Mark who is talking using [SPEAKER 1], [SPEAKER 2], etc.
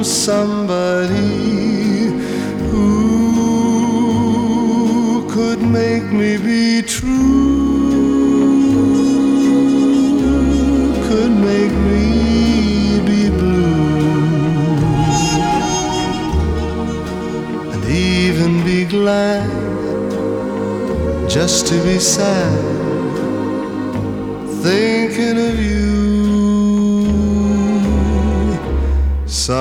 [SPEAKER 1] somebody who could make me be true, could make me be blue, and even be glad just to be sad, thinking of you.